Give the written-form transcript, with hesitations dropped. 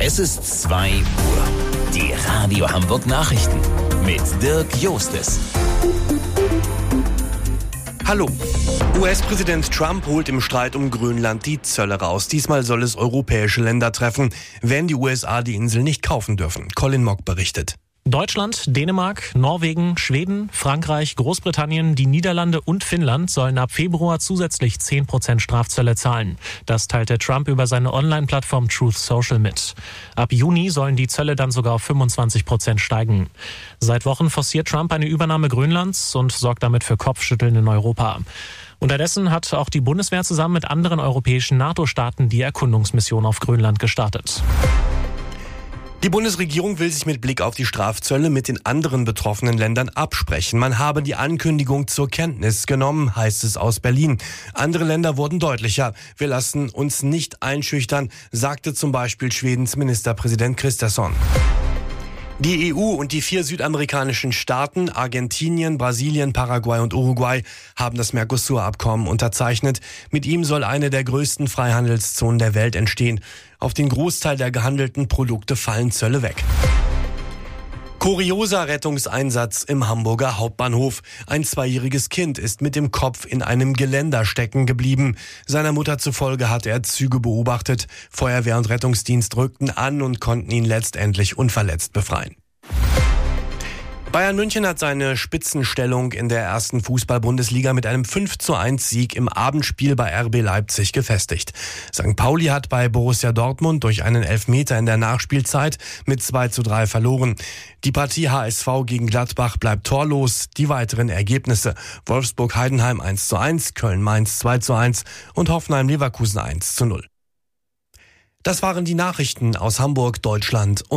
Es ist 2 Uhr. Die Radio Hamburg Nachrichten mit Dirk Jostes. Hallo. US-Präsident Trump holt im Streit um Grönland die Zölle raus. Diesmal soll es europäische Länder treffen, wenn die USA die Insel nicht kaufen dürfen. Colin Mock berichtet. Deutschland, Dänemark, Norwegen, Schweden, Frankreich, Großbritannien, die Niederlande und Finnland sollen ab Februar zusätzlich 10% Strafzölle zahlen. Das teilte Trump über seine Online-Plattform Truth Social mit. Ab Juni sollen die Zölle dann sogar auf 25% steigen. Seit Wochen forciert Trump eine Übernahme Grönlands und sorgt damit für Kopfschütteln in Europa. Unterdessen hat auch die Bundeswehr zusammen mit anderen europäischen NATO-Staaten die Erkundungsmission auf Grönland gestartet. Die Bundesregierung will sich mit Blick auf die Strafzölle mit den anderen betroffenen Ländern absprechen. Man habe die Ankündigung zur Kenntnis genommen, heißt es aus Berlin. Andere Länder wurden deutlicher. Wir lassen uns nicht einschüchtern, sagte zum Beispiel Schwedens Ministerpräsident Kristersson. Die EU und die 4 südamerikanischen Staaten, Argentinien, Brasilien, Paraguay und Uruguay, haben das Mercosur-Abkommen unterzeichnet. Mit ihm soll eine der größten Freihandelszonen der Welt entstehen. Auf den Großteil der gehandelten Produkte fallen Zölle weg. Kurioser Rettungseinsatz im Hamburger Hauptbahnhof. Ein 2-jähriges Kind ist mit dem Kopf in einem Geländer stecken geblieben. Seiner Mutter zufolge hatte er Züge beobachtet. Feuerwehr und Rettungsdienst rückten an und konnten ihn letztendlich unverletzt befreien. Bayern München hat seine Spitzenstellung in der ersten Fußball-Bundesliga mit einem 5:1 Sieg im Abendspiel bei RB Leipzig gefestigt. St. Pauli hat bei Borussia Dortmund durch einen Elfmeter in der Nachspielzeit mit 2:3 verloren. Die Partie HSV gegen Gladbach bleibt torlos. Die weiteren Ergebnisse: Wolfsburg-Heidenheim 1:1, Köln-Mainz 2:1 und Hoffenheim-Leverkusen 1:0. Das waren die Nachrichten aus Hamburg, Deutschland und